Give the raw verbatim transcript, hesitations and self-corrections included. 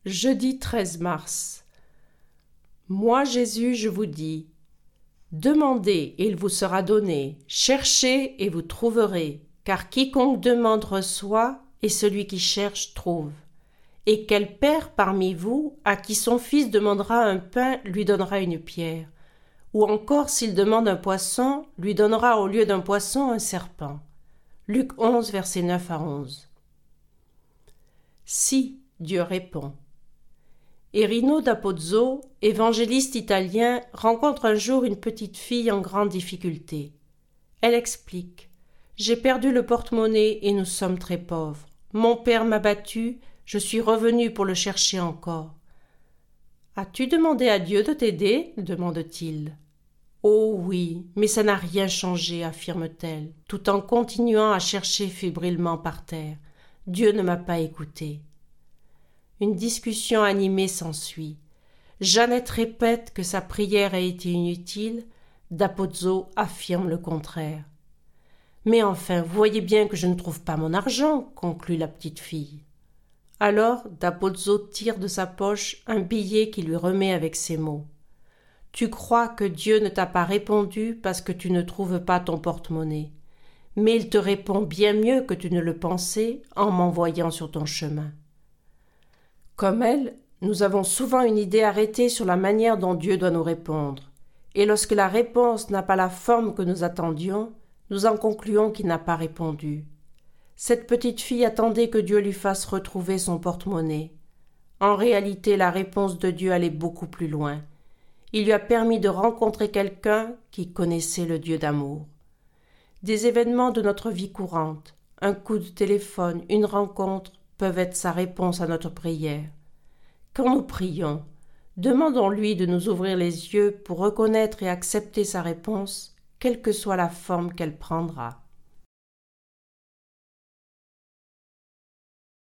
Jeudi treize mars. Moi, Jésus, je vous dis, demandez et il vous sera donné, cherchez et vous trouverez, car quiconque demande reçoit, et celui qui cherche trouve. Et quel père parmi vous, à qui son fils demandera un pain, lui donnera une pierre? Ou encore, s'il demande un poisson, lui donnera au lieu d'un poisson un serpent. Luc onze, versets neuf à onze. Si, Dieu répond. Erino da Pozzo, évangéliste italien, rencontre un jour une petite fille en grande difficulté. Elle explique « J'ai perdu le porte-monnaie et nous sommes très pauvres. Mon père m'a battu, je suis revenue pour le chercher encore. »« As-tu demandé à Dieu de t'aider ?» demande-t-il. « Oh oui, mais ça n'a rien changé, affirme-t-elle, tout en continuant à chercher fébrilement par terre. Dieu ne m'a pas écoutée. » Une discussion animée s'ensuit. Jeannette répète que sa prière a été inutile, da Pozzo affirme le contraire. « Mais enfin, vous voyez bien que je ne trouve pas mon argent, » conclut la petite fille. Alors da Pozzo tire de sa poche un billet qui lui remet avec ces mots. « Tu crois que Dieu ne t'a pas répondu parce que tu ne trouves pas ton porte-monnaie, mais il te répond bien mieux que tu ne le pensais en m'envoyant sur ton chemin. » Comme elle, nous avons souvent une idée arrêtée sur la manière dont Dieu doit nous répondre, et lorsque la réponse n'a pas la forme que nous attendions, nous en concluons qu'il n'a pas répondu. Cette petite fille attendait que Dieu lui fasse retrouver son porte-monnaie. En réalité, la réponse de Dieu allait beaucoup plus loin. Il lui a permis de rencontrer quelqu'un qui connaissait le Dieu d'amour. Des événements de notre vie courante, un coup de téléphone, une rencontre, peuvent être sa réponse à notre prière. Quand nous prions, demandons-lui de nous ouvrir les yeux pour reconnaître et accepter sa réponse, quelle que soit la forme qu'elle prendra.